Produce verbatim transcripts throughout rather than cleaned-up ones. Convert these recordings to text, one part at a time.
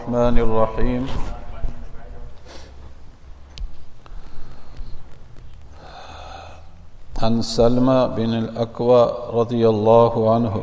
الرحمن الرحيم عن سلمى بن الأكوع رضي الله عنه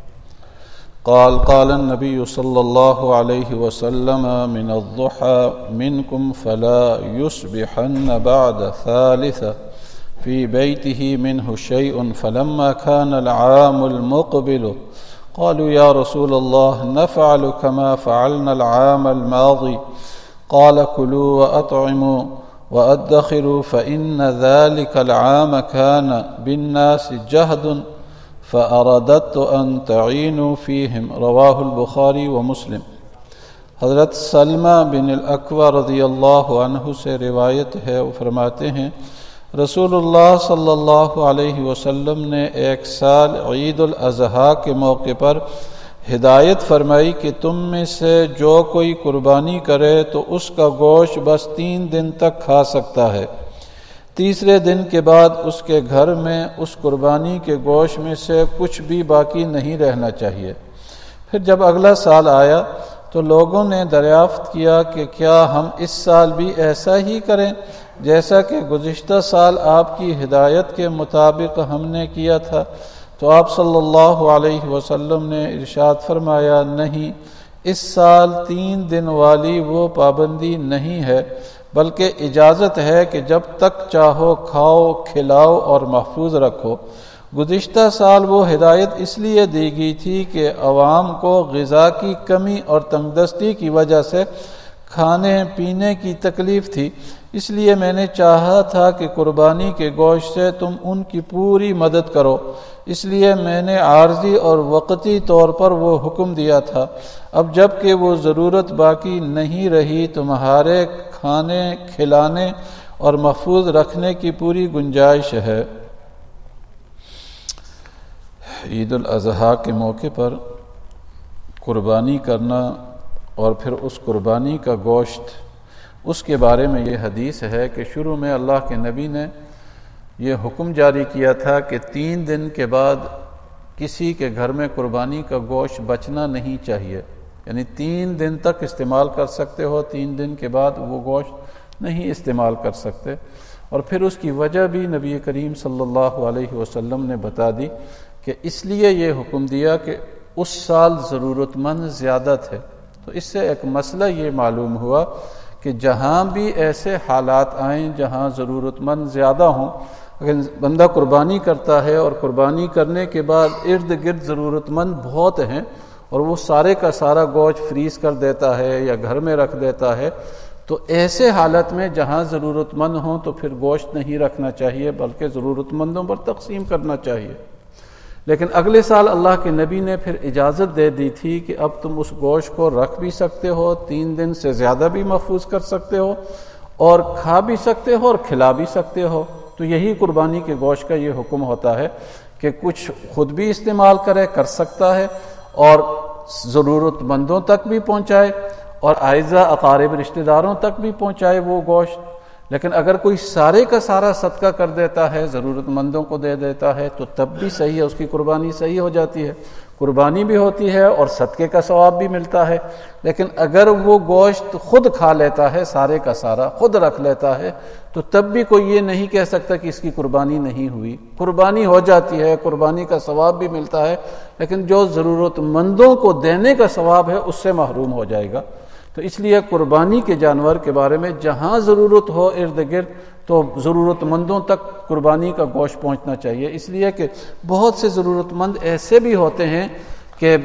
قال قال النبي صلى الله عليه وسلم من الضحى منكم فلا يصبحن بعد ثالثة في بيته منه شيء فلما كان العام المقبل قالوا يا رسول الله نفعل كما فعلنا العام الماضي قال كلوا وأطعموا وأدخروا فإن ذلك العام كان بالناس جهد فأردت أن تعينوا فيهم رواہ البخاری و مسلم۔ حضرت سلمہ بن الاکوع رضی اللہ عنہ سے روایت ہے، وہ فرماتے ہیں رسول اللہ صلی اللہ علیہ وسلم نے ایک سال عید الاضحیٰ کے موقع پر ہدایت فرمائی کہ تم میں سے جو کوئی قربانی کرے تو اس کا گوشت بس تین دن تک کھا سکتا ہے، تیسرے دن کے بعد اس کے گھر میں اس قربانی کے گوشت میں سے کچھ بھی باقی نہیں رہنا چاہیے۔ پھر جب اگلا سال آیا تو لوگوں نے دریافت کیا کہ کیا ہم اس سال بھی ایسا ہی کریں جیسا کہ گزشتہ سال آپ کی ہدایت کے مطابق ہم نے کیا تھا؟ تو آپ صلی اللہ علیہ وسلم نے ارشاد فرمایا نہیں، اس سال تین دن والی وہ پابندی نہیں ہے، بلکہ اجازت ہے کہ جب تک چاہو کھاؤ کھلاؤ اور محفوظ رکھو۔ گزشتہ سال وہ ہدایت اس لیے دی گئی تھی کہ عوام کو غذا کی کمی اور تنگ دستی کی وجہ سے کھانے پینے کی تکلیف تھی، اس لیے میں نے چاہا تھا کہ قربانی کے گوشت سے تم ان کی پوری مدد کرو، اس لیے میں نے عارضی اور وقتی طور پر وہ حکم دیا تھا۔ اب جب کہ وہ ضرورت باقی نہیں رہی تمہارے کھانے کھلانے اور محفوظ رکھنے کی پوری گنجائش ہے۔ عید الاضحیٰ کے موقع پر قربانی کرنا اور پھر اس قربانی کا گوشت، اس کے بارے میں یہ حدیث ہے کہ شروع میں اللہ کے نبی نے یہ حکم جاری کیا تھا کہ تین دن کے بعد کسی کے گھر میں قربانی کا گوشت بچنا نہیں چاہیے، یعنی تین دن تک استعمال کر سکتے ہو، تین دن کے بعد وہ گوشت نہیں استعمال کر سکتے۔ اور پھر اس کی وجہ بھی نبی کریم صلی اللہ علیہ وسلم نے بتا دی کہ اس لیے یہ حکم دیا کہ اس سال ضرورت مند زیادہ تھے۔ تو اس سے ایک مسئلہ یہ معلوم ہوا کہ جہاں بھی ایسے حالات آئیں جہاں ضرورت مند زیادہ ہوں، اگر بندہ قربانی کرتا ہے اور قربانی کرنے کے بعد ارد گرد ضرورت مند بہت ہیں اور وہ سارے کا سارا گوشت فریز کر دیتا ہے یا گھر میں رکھ دیتا ہے، تو ایسے حالت میں جہاں ضرورت مند ہوں تو پھر گوشت نہیں رکھنا چاہیے بلکہ ضرورت مندوں پر تقسیم کرنا چاہیے۔ لیکن اگلے سال اللہ کے نبی نے پھر اجازت دے دی تھی کہ اب تم اس گوشت کو رکھ بھی سکتے ہو، تین دن سے زیادہ بھی محفوظ کر سکتے ہو اور کھا بھی سکتے ہو اور کھلا بھی سکتے ہو۔ تو یہی قربانی کے گوشت کا یہ حکم ہوتا ہے کہ کچھ خود بھی استعمال کرے کر سکتا ہے اور ضرورت مندوں تک بھی پہنچائے اور اعزاء اقارب رشتہ داروں تک بھی پہنچائے وہ گوشت۔ لیکن اگر کوئی سارے کا سارا صدقہ کر دیتا ہے، ضرورت مندوں کو دے دیتا ہے، تو تب بھی صحیح ہے، اس کی قربانی صحیح ہو جاتی ہے، قربانی بھی ہوتی ہے اور صدقے کا ثواب بھی ملتا ہے۔ لیکن اگر وہ گوشت خود کھا لیتا ہے، سارے کا سارا خود رکھ لیتا ہے، تو تب بھی کوئی یہ نہیں کہہ سکتا کہ اس کی قربانی نہیں ہوئی، قربانی ہو جاتی ہے، قربانی کا ثواب بھی ملتا ہے، لیکن جو ضرورت مندوں کو دینے کا ثواب ہے اس سے محروم ہو جائے گا۔ تو اس لیے قربانی کے جانور کے بارے میں جہاں ضرورت ہو ارد گرد تو ضرورت مندوں تک قربانی کا گوشت پہنچنا چاہیے، اس لیے کہ بہت سے ضرورت مند ایسے بھی ہوتے ہیں کہ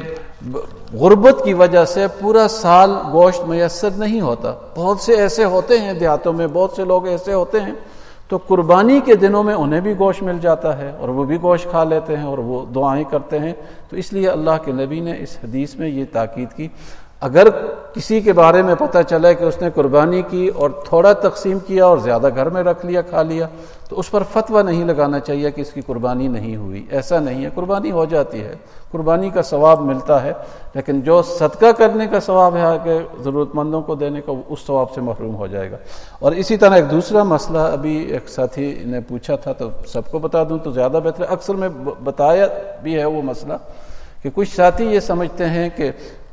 غربت کی وجہ سے پورا سال گوشت میسر نہیں ہوتا، بہت سے ایسے ہوتے ہیں دیہاتوں میں، بہت سے لوگ ایسے ہوتے ہیں تو قربانی کے دنوں میں انہیں بھی گوشت مل جاتا ہے اور وہ بھی گوشت کھا لیتے ہیں اور وہ دعائیں کرتے ہیں۔ تو اس لیے اللہ کے نبی نے اس حدیث میں یہ تاکید کی، اگر کسی کے بارے میں پتہ چلے کہ اس نے قربانی کی اور تھوڑا تقسیم کیا اور زیادہ گھر میں رکھ لیا کھا لیا، تو اس پر فتویٰ نہیں لگانا چاہیے کہ اس کی قربانی نہیں ہوئی، ایسا نہیں ہے، قربانی ہو جاتی ہے، قربانی کا ثواب ملتا ہے، لیکن جو صدقہ کرنے کا ثواب ہے کہ ضرورت مندوں کو دینے کا، اس ثواب سے محروم ہو جائے گا۔ اور اسی طرح ایک دوسرا مسئلہ ابھی ایک ساتھی نے پوچھا تھا تو سب کو بتا دوں تو زیادہ بہتر ہے، اکثر میں بتایا بھی ہے وہ مسئلہ کہ کچھ ساتھی یہ سمجھتے ہیں کہ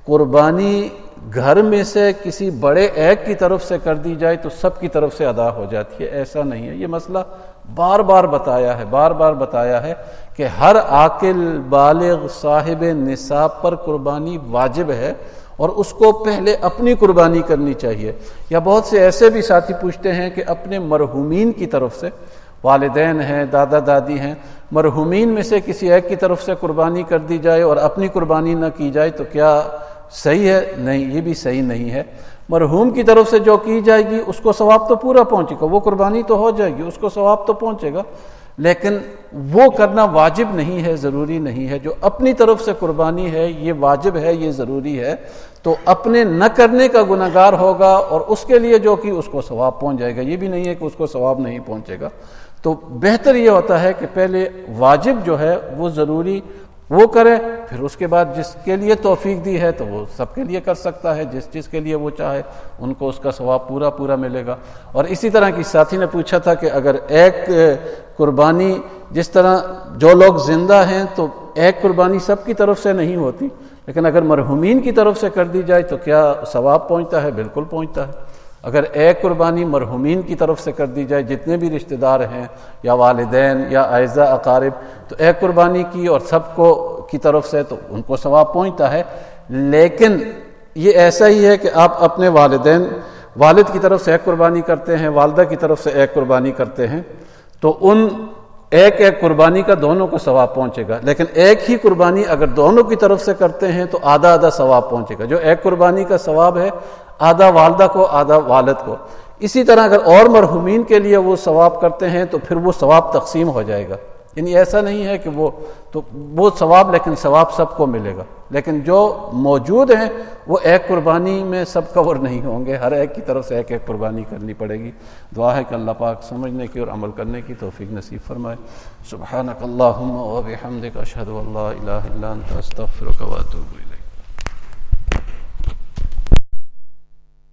قربانی گھر میں سے کسی بڑے ایک کی طرف سے کر دی جائے تو سب کی طرف سے ادا ہو جاتی ہے، ایسا نہیں ہے۔ یہ مسئلہ بار بار بتایا ہے بار بار بتایا ہے کہ ہر عاقل بالغ صاحب نصاب پر قربانی واجب ہے، اور اس کو پہلے اپنی قربانی کرنی چاہیے۔ یا بہت سے ایسے بھی ساتھی پوچھتے ہیں کہ اپنے مرحومین کی طرف سے، والدین ہیں، دادا دادی ہیں، مرحومین میں سے کسی ایک کی طرف سے قربانی کر دی جائے اور اپنی قربانی نہ کی جائے تو کیا صحیح ہے؟ نہیں، یہ بھی صحیح نہیں ہے۔ مرحوم کی طرف سے جو کی جائے گی اس کو ثواب تو پورا پہنچے گا، وہ قربانی تو ہو جائے گی، اس کو ثواب تو پہنچے گا، لیکن وہ کرنا واجب نہیں ہے، ضروری نہیں ہے۔ جو اپنی طرف سے قربانی ہے یہ واجب ہے، یہ ضروری ہے، تو اپنے نہ کرنے کا گنہگار ہوگا، اور اس کے لیے جو کہ اس کو ثواب پہنچ جائے گا۔ یہ بھی نہیں ہے کہ اس کو ثواب نہیں پہنچے گا۔ تو بہتر یہ ہوتا ہے کہ پہلے واجب جو ہے وہ ضروری وہ کرے، پھر اس کے بعد جس کے لیے توفیق دی ہے تو وہ سب کے لیے کر سکتا ہے، جس چیز کے لیے وہ چاہے ان کو اس کا ثواب پورا پورا ملے گا۔ اور اسی طرح کی ساتھی نے پوچھا تھا کہ اگر ایک قربانی، جس طرح جو لوگ زندہ ہیں تو ایک قربانی سب کی طرف سے نہیں ہوتی، لیکن اگر مرحومین کی طرف سے کر دی جائے تو کیا ثواب پہنچتا ہے؟ بالکل پہنچتا ہے۔ اگر ایک قربانی مرحومین کی طرف سے کر دی جائے، جتنے بھی رشتہ دار ہیں یا والدین یا اعزاء اقارب، تو ایک قربانی کی اور سب کو کی طرف سے تو ان کو ثواب پہنچتا ہے۔ لیکن یہ ایسا ہی ہے کہ آپ اپنے والدین والد کی طرف سے ایک قربانی کرتے ہیں، والدہ کی طرف سے ایک قربانی کرتے ہیں، تو ان ایک ایک قربانی کا دونوں کو ثواب پہنچے گا۔ لیکن ایک ہی قربانی اگر دونوں کی طرف سے کرتے ہیں تو آدھا آدھا ثواب پہنچے گا۔ جو ایک قربانی کا ثواب ہے آدھا والدہ کو آدھا والد کو۔ اسی طرح اگر اور مرحومین کے لیے وہ ثواب کرتے ہیں تو پھر وہ ثواب تقسیم ہو جائے گا۔ یعنی ایسا نہیں ہے کہ وہ تو وہ ثواب، لیکن ثواب سب کو ملے گا، لیکن جو موجود ہیں وہ ایک قربانی میں سب کور نہیں ہوں گے، ہر ایک کی طرف سے ایک ایک قربانی کرنی پڑے گی۔ دعا ہے کہ اللہ پاک سمجھنے کی اور عمل کرنے کی توفیق نصیب فرمائے۔ سبحانک اللہم و بحمدک، اشہد ان لا الہ الا انت، استغفرک و اتوب الیک۔